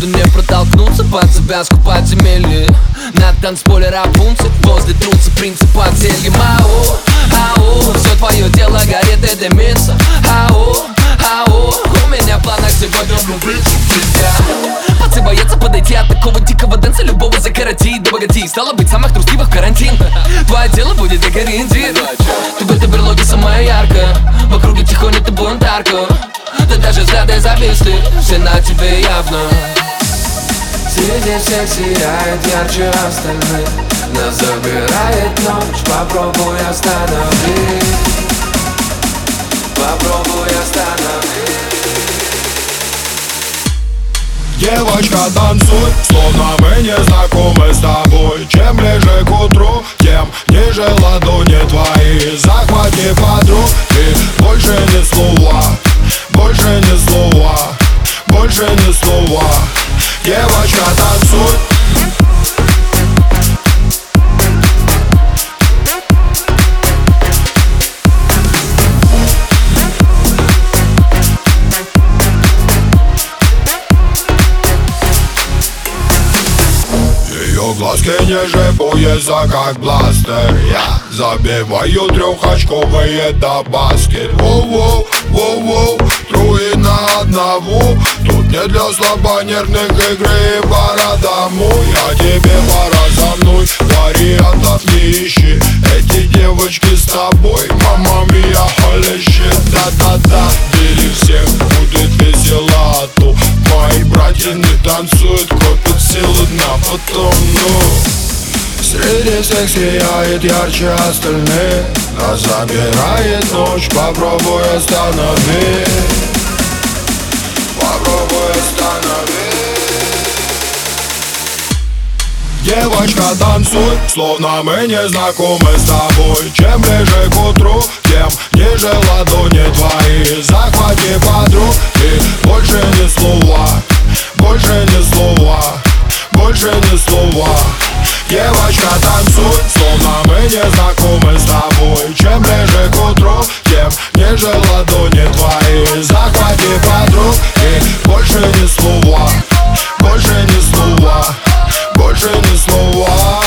Отсюда не протолкнуться, под завязку подземелье. На танцполе Рапунцель, возле трутся принцип под зельем. Ау, ау, все твое тело горит и дымится. Ау, ау, у меня в планах сегодня влюбиться в тебя. Пацы боятся подойти от такого дикого дэнса, любого закоротить да богатей. Стало быть, самых трусливых в карантин. Твое тело будет как ориентир. Ты в этой берлоге самая яркая, в округе тихоня ты бунтарка. Да даже взгляды зависли, все на тебе явно. Среди всех сияет ярче остальных. Нас забирает ночь, попробуй остановить. Попробуй остановить. Девочка, танцуй, словно мы не знакомы с тобой. Чем ближе к утру, тем ниже ладони твои. Захвати подруг и больше ни слова, больше ни слова, больше ни слова. Девочка, танцуй. Ее глазки ниже пояса, как бластер. Я забиваю трехочковые до баскет. Воу-воу, воу-воу, трое на одного. Тут не для слабонервных игры по родому. Я тебе пора за мной, вариантов не ищи. Эти девочки с тобой, мама мия, холещи. Да-да-да, бери всех, будет весело, а то мои братья не танцуют, копят силы на потом. Среди всех сияет ярче остальных. Нас забирает ночь, попробуй остановить. Попробуй остановить. Девочка, танцуй, словно мы не знакомы с тобой. Чем ближе к утру, тем ниже ладони твои. Захвати подруг и больше ни слова, больше ни слова, больше ни слова. Девочка, танцуй, словно мы не знакомы с тобой. Чем ближе к утру, тем ниже ладони твои. Захвати подруг и больше ни слова, больше ни слова, больше ни слова.